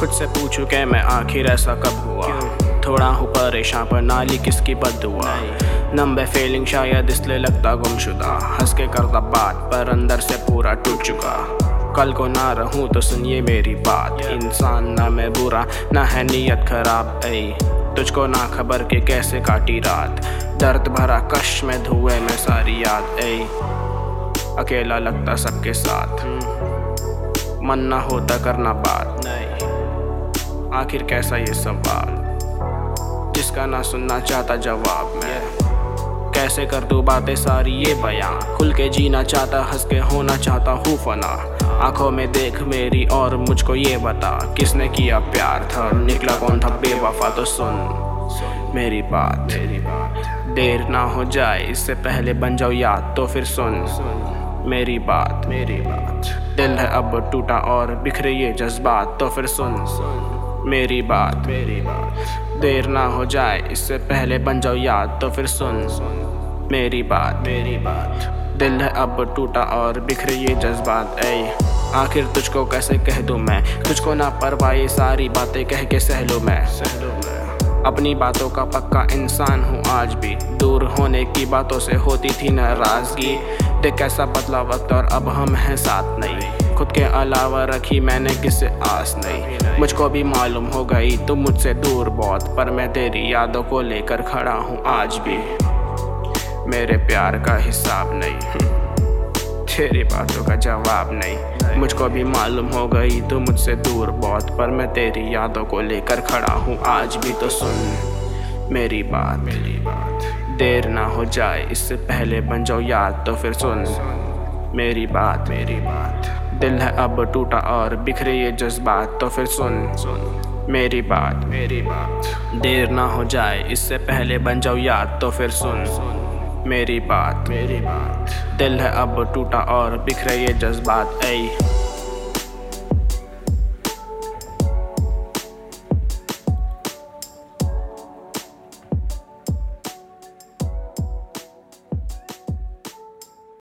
खुद से पूछूं कि मैं आखिर ऐसा कब हुआ। थोड़ा हूँ परेशान पर नाली किसकी बद्दुआ। नंबर फीलिंग शायद इसलिए लगता गुमशुदा। हंस के करता बात पर अंदर से पूरा टूट चुका। कल को ना रहूं तो सुनिए मेरी बात। इंसान ना मैं बुरा ना है नीयत खराब। तुझको ना खबर के कैसे काटी रात। दर्द भरा कश में धुएं में सारी याद। अकेला लगता सबके साथ। मन ना होता करना बात। आखिर कैसा ये सवाल जिसका ना सुनना चाहता जवाब मैं। कैसे कर दूं बातें सारी ये बयां। खुल के जीना चाहता हंस के होना चाहता हूँ फना। आंखों में देख मेरी और मुझको ये बता किसने किया प्यार था निकला कौन था बेवफा। तो सुन मेरी बात देर ना हो जाए इससे पहले बन जाओ याद। तो फिर सुन मेरी बात दिल है अब टूटा और बिखरे ये जज्बात। तो फिर सुन मेरी बात देर ना हो जाए इससे पहले बन जाओ याद। तो फिर सुन मेरी बात दिल है अब टूटा और बिखरे ये जज्बात। आखिर तुझको कैसे कह दूं मैं। तुझको ना परवाह ये सारी बातें कह के सह लूं मैं। अपनी बातों का पक्का इंसान हूँ आज भी। दूर होने की बातों से होती थी नाराजगी। देख कैसा बदला वक्त और अब हम हैं साथ नहीं। खुद के अलावा रखी मैंने किससे आस नहीं। मुझको भी मालूम हो गई तुम मुझसे दूर बहुत। पर मैं तेरी यादों को लेकर खड़ा हूँ आज भी। मेरे प्यार का हिसाब नहीं तेरी बातों का जवाब नहीं। मुझको भी मालूम हो गई तू मुझसे दूर बहुत। पर मैं तेरी यादों को लेकर खड़ा हूँ आज भी। तो सुन मेरी बात देर ना हो जाए इससे पहले बन जाओ याद। तो फिर सुन मेरी बात दिल है अब टूटा और बिखरे ये जज्बात। तो फिर सुन मेरी बात देर ना हो जाए इससे पहले बन जाओ याद। तो फिर सुन मेरी बात दिल है अब टूटा और बिखरे ये जज्बात।